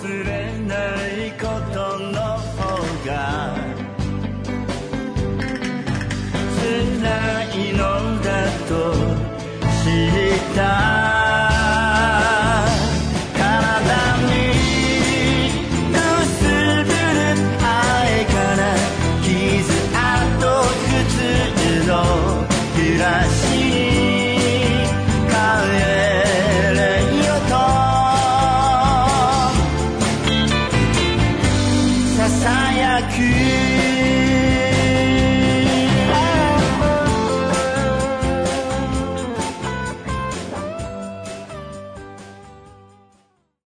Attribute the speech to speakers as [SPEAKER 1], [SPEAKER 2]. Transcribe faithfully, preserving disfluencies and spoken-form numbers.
[SPEAKER 1] 忘れないことの方が辛いのだと知った暮らしに帰れよとささやく